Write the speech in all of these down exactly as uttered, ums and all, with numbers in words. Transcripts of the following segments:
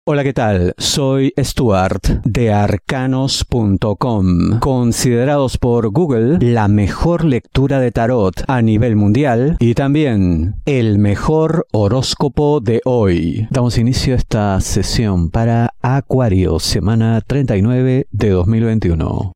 Hola, ¿qué tal? Soy Stuart de arcanos punto com, considerados por Google la mejor lectura de tarot a nivel mundial y también el mejor horóscopo de hoy. Damos inicio a esta sesión para Acuario, semana treinta y nueve de dos mil veintiuno.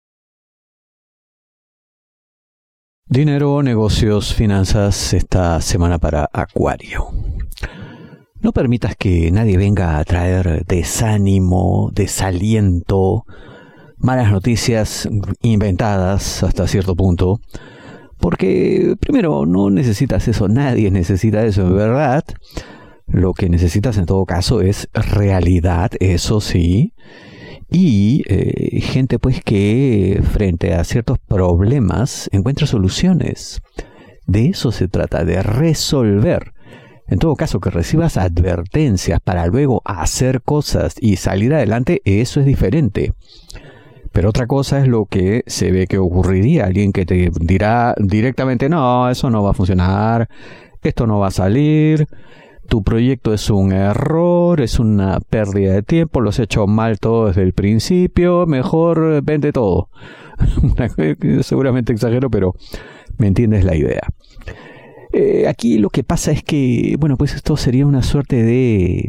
Dinero, negocios, finanzas, esta semana para Acuario. No permitas que nadie venga a traer desánimo, desaliento, malas noticias inventadas hasta cierto punto, porque primero no necesitas eso, nadie necesita eso, ¿verdad? Lo que necesitas en todo caso es realidad, eso sí, y eh, gente pues que frente a ciertos problemas encuentra soluciones. De eso se trata, de resolver. En todo caso, que recibas advertencias para luego hacer cosas y salir adelante, eso es diferente. Pero otra cosa es lo que se ve que ocurriría. Alguien que te dirá directamente, no, eso no va a funcionar, esto no va a salir, tu proyecto es un error, es una pérdida de tiempo, lo has hecho mal todo desde el principio, mejor vende todo. Seguramente exagero, pero me entiendes la idea. Eh, aquí lo que pasa es que, bueno, pues esto sería una suerte de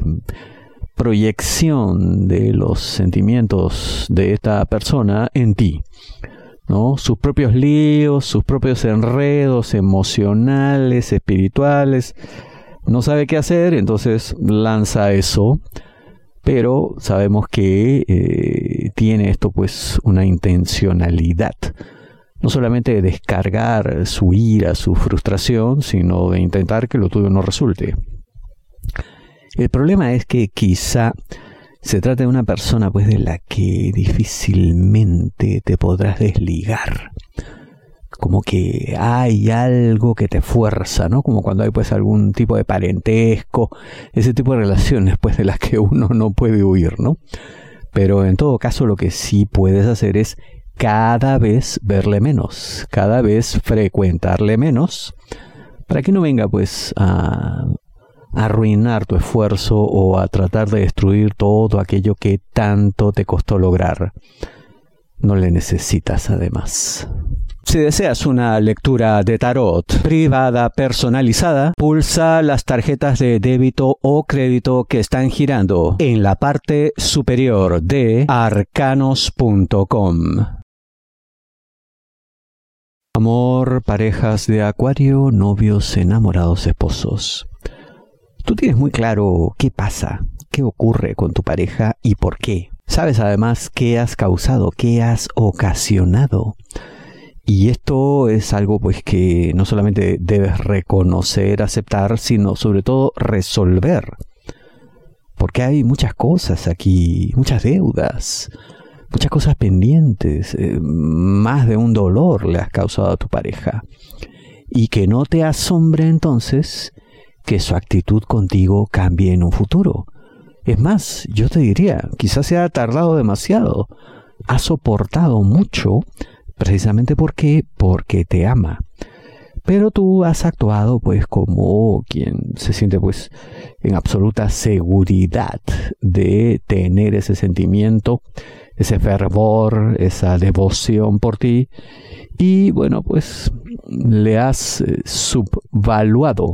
proyección de los sentimientos de esta persona en ti, ¿no? Sus propios líos, sus propios enredos emocionales, espirituales. No sabe qué hacer, entonces lanza eso, pero sabemos que eh, tiene esto pues una intencionalidad. No solamente de descargar su ira, su frustración, sino de intentar que lo tuyo no resulte. El problema es que quizá se trata de una persona pues de la que difícilmente te podrás desligar. Como que hay algo que te fuerza, ¿no? Como cuando hay pues algún tipo de parentesco, ese tipo de relaciones pues de las que uno no puede huir, ¿no? Pero en todo caso lo que sí puedes hacer es cada vez verle menos, cada vez frecuentarle menos, para que no venga pues a, a arruinar tu esfuerzo o a tratar de destruir todo aquello que tanto te costó lograr. No le necesitas además. Si deseas una lectura de tarot privada personalizada, pulsa las tarjetas de débito o crédito que están girando en la parte superior de arcanos punto com. Amor, parejas de Acuario, novios, enamorados, esposos. Tú tienes muy claro qué pasa, qué ocurre con tu pareja y por qué. Sabes además qué has causado, qué has ocasionado. Y esto es algo pues que no solamente debes reconocer, aceptar, sino sobre todo resolver. Porque hay muchas cosas aquí, muchas deudas, muchas cosas pendientes, eh, más de un dolor le has causado a tu pareja. Y que no te asombre entonces que su actitud contigo cambie en un futuro. Es más, yo te diría, quizás se ha tardado demasiado, ha soportado mucho, precisamente porque, porque te ama. Pero tú has actuado pues como quien se siente pues en absoluta seguridad de tener ese sentimiento, ese fervor, esa devoción por ti. Y bueno, pues le has eh, subvaluado.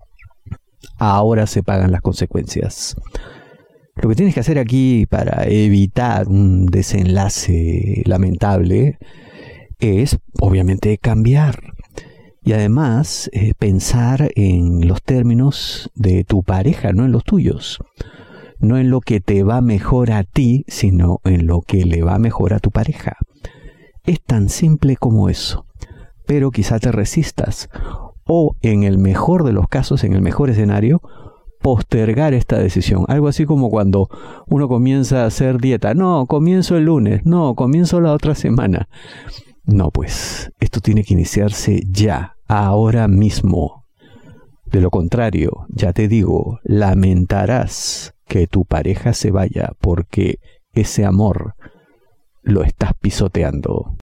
Ahora se pagan las consecuencias. Lo que tienes que hacer aquí para evitar un desenlace lamentable es obviamente cambiar. Y además eh, pensar en los términos de tu pareja, no en los tuyos. No en lo que te va mejor a ti, sino en lo que le va mejor a tu pareja. Es tan simple como eso. Pero quizá te resistas. O en el mejor de los casos, en el mejor escenario, postergar esta decisión. Algo así como cuando uno comienza a hacer dieta. No, comienzo el lunes. No, comienzo la otra semana. No, pues, esto tiene que iniciarse ya, ahora mismo. De lo contrario, ya te digo, lamentarás que tu pareja se vaya porque ese amor lo estás pisoteando.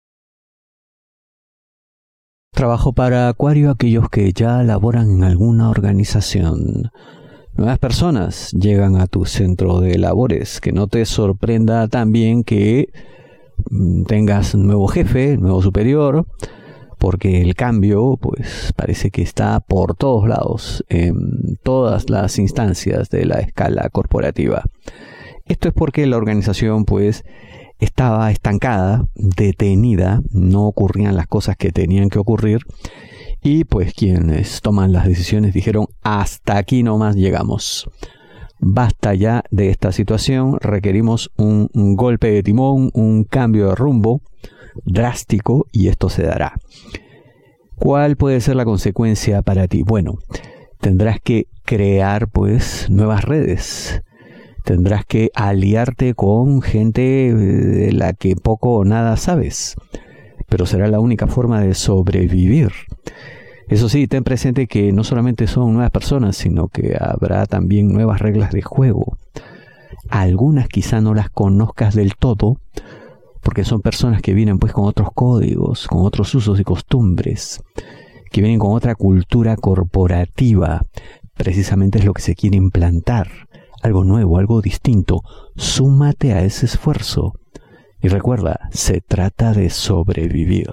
Trabajo para Acuario, aquellos que ya laboran en alguna organización. Nuevas personas llegan a tu centro de labores. Que no te sorprenda también que tengas un nuevo jefe, nuevo superior, porque el cambio pues parece que está por todos lados, en todas las instancias de la escala corporativa. Esto es porque la organización pues estaba estancada, detenida, no ocurrían las cosas que tenían que ocurrir y pues quienes toman las decisiones dijeron hasta aquí nomás llegamos. Basta ya de esta situación, requerimos un, un golpe de timón, un cambio de rumbo drástico y esto se dará. ¿Cuál puede ser la consecuencia para ti? Bueno, tendrás que crear pues nuevas redes. Tendrás que aliarte con gente de la que poco o nada sabes, pero será la única forma de sobrevivir. Eso sí, ten presente que no solamente son nuevas personas, sino que habrá también nuevas reglas de juego. Algunas quizá no las conozcas del todo, porque son personas que vienen pues con otros códigos, con otros usos y costumbres, que vienen con otra cultura corporativa. Precisamente es lo que se quiere implantar. Algo nuevo, algo distinto. Súmate a ese esfuerzo. Y recuerda, se trata de sobrevivir.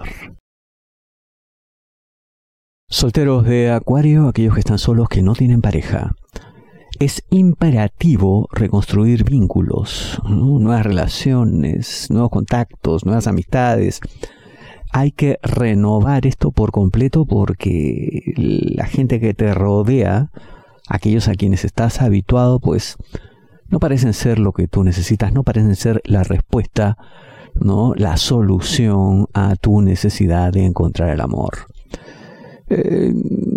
Solteros de Acuario, aquellos que están solos, que no tienen pareja. Es imperativo reconstruir vínculos, ¿no? Nuevas relaciones, nuevos contactos, nuevas amistades. Hay que renovar esto por completo porque la gente que te rodea, aquellos a quienes estás habituado, pues no parecen ser lo que tú necesitas, no parecen ser la respuesta, ¿no? La solución a tu necesidad de encontrar el amor. Eh,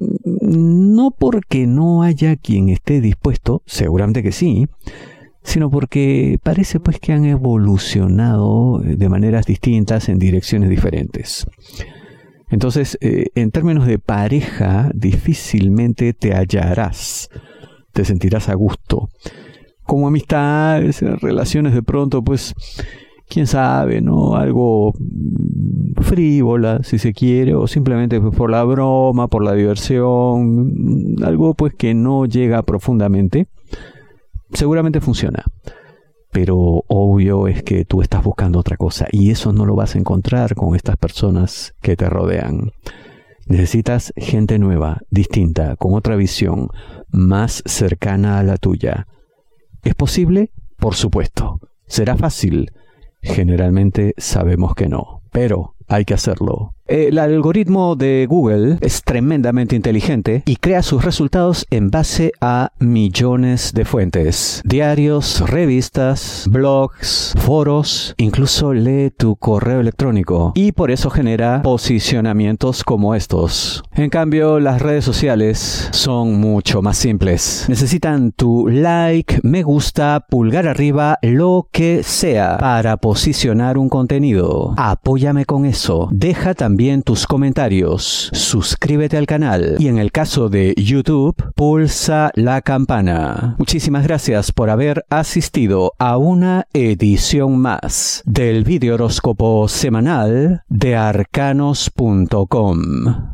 no porque no haya quien esté dispuesto, seguramente que sí, sino porque parece pues que han evolucionado de maneras distintas en direcciones diferentes. Entonces, eh, en términos de pareja, difícilmente te hallarás, te sentirás a gusto. Como amistades, relaciones de pronto, pues, quién sabe, ¿no? Algo frívola, si se quiere, o simplemente pues, por la broma, por la diversión, algo pues que no llega profundamente, seguramente funciona. Pero obvio es que tú estás buscando otra cosa y eso no lo vas a encontrar con estas personas que te rodean. Necesitas gente nueva, distinta, con otra visión, más cercana a la tuya. ¿Es posible? Por supuesto. ¿Será fácil? Generalmente sabemos que no, pero hay que hacerlo. El algoritmo de Google es tremendamente inteligente y crea sus resultados en base a millones de fuentes. Diarios, revistas, blogs, foros, incluso lee tu correo electrónico. Y por eso genera posicionamientos como estos. En cambio, las redes sociales son mucho más simples. Necesitan tu like, me gusta, pulgar arriba, lo que sea para posicionar un contenido. Apóyame con eso. Deja también tus comentarios, suscríbete al canal y en el caso de YouTube, pulsa la campana. Muchísimas gracias por haber asistido a una edición más del video horóscopo semanal de arcanos punto com.